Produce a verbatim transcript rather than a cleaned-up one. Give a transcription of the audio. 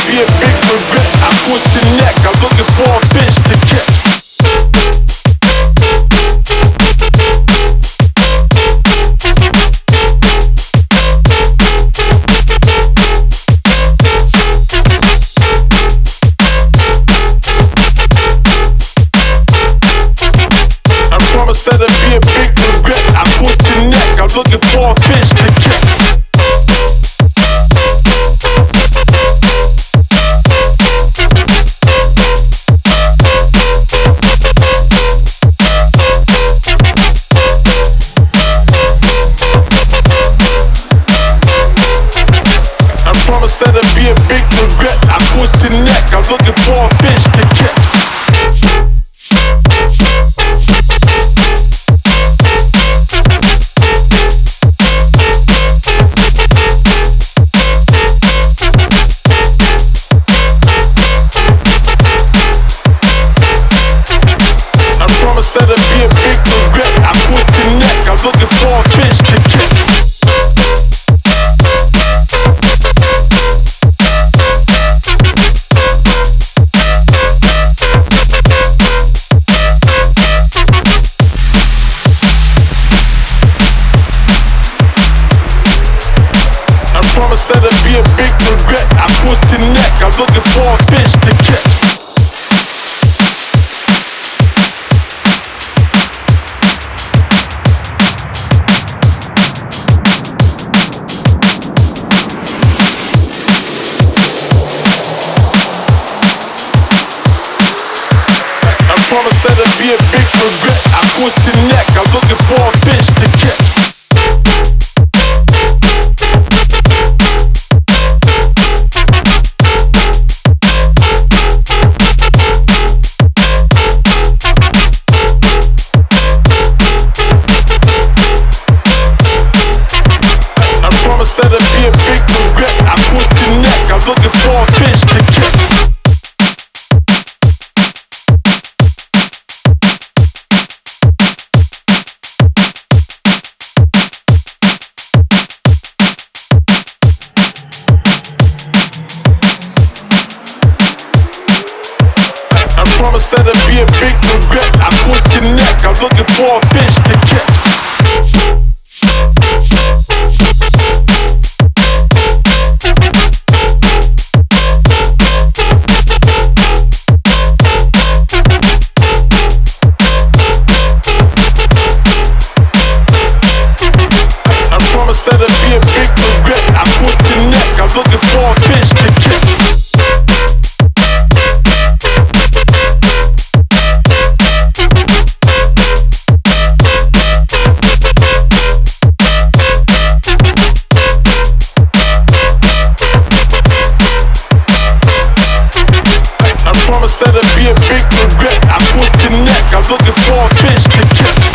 be a big regret. I twist the neck, I'm looking for a fish to catch. Said it'd be a big regret. I twist the neck, I'm looking for a fish to catch. I promise that it'd be a big regret. I twist the neck, I'm looking for a fish to catch. Said it'd be a big regret. I twist the neck, I'm looking for a fish to catch. I promise that it'd be a big regret. I twist the neck, I'm looking for a fish to catch. Promise that it'd be a big regret. I twist the neck, I'm looking for a fish to catch. I promise that it'd be a big regret. I twist the neck, I'm looking for a fish to catch. I promise that it'd be a big regret. I twist the neck, I'm looking for a fish to catch. I promise that it'd be a big regret. I twist the neck, I'm looking for a fish to catch. Promise that it'd be a big regret. I twist the neck, I'm looking for a fish to catch.